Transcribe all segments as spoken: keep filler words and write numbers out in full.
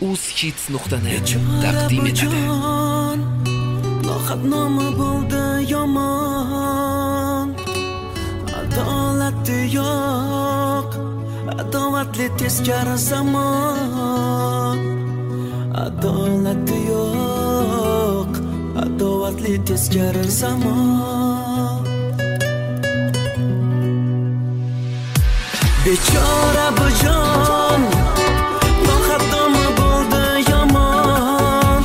uzhits nuqta net taqdim etadi. Noxatnomi bo'ldi yomon, adolatli yo'q, adovatli teskari zamon. Adolatli yo'q, adovatli teskari zamon. Bechora bu jon, noxatnomi bo'ldi yomon,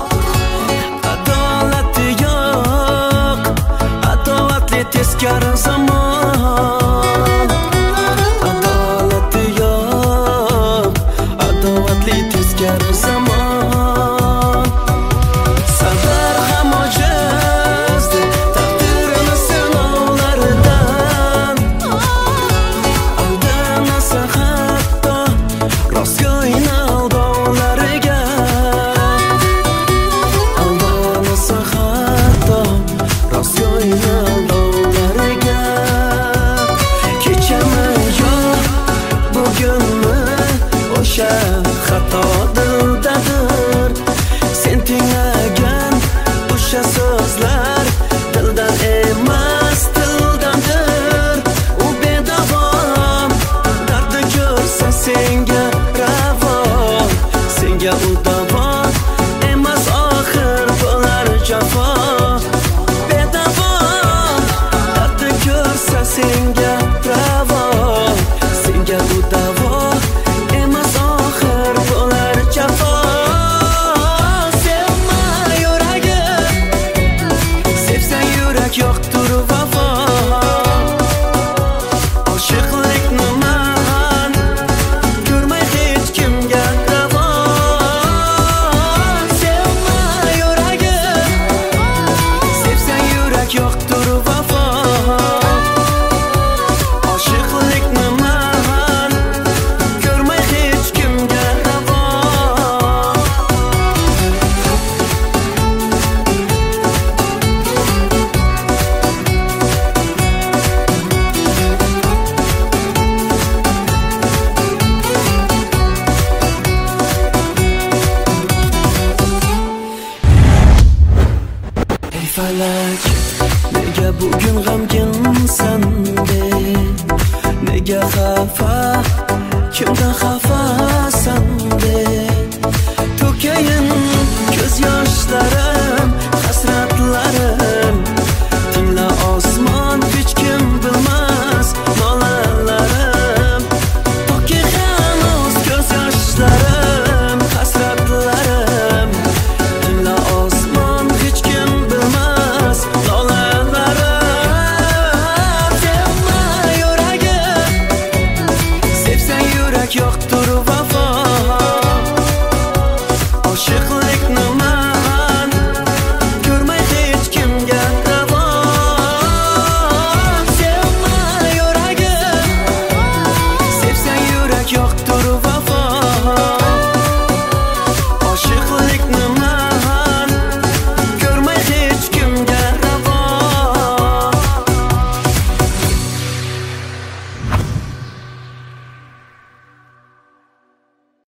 adolatli yo'q, adovatli teskari zamon. Adolatli yo'q, adovatli teskari zamon. Sabr ham ojizdi taqdirini sinovlaridan, aldanasa hatto rostgo'yni aldovlariga, aldanasa hatto rostgo'yni aldovlariga. Kechami yo bugunmi o'sha xato dildadir, sen tinglagan o'sha so'zlar dildan emas dildandir. U bedavom dardi ko'rsa senga ravo, senga u davo emas oxir bo'lar jafo. Bedavom dardi ko'rsa senga ravo, senga u davo emas oxir bo'lar jafo. Sevma yuragim, sevsang yurak yo'qdir vafo. Oshiqlikni man ko'rmay hech kimga ravo. Sevma yuragim, sevsang yurak yo'qdir vafo. Oshiqlikni man ko'rmay hech kimga ravo. Ey falak, nega bugun g'amginsan de? Nega xafa, kimdan xafa?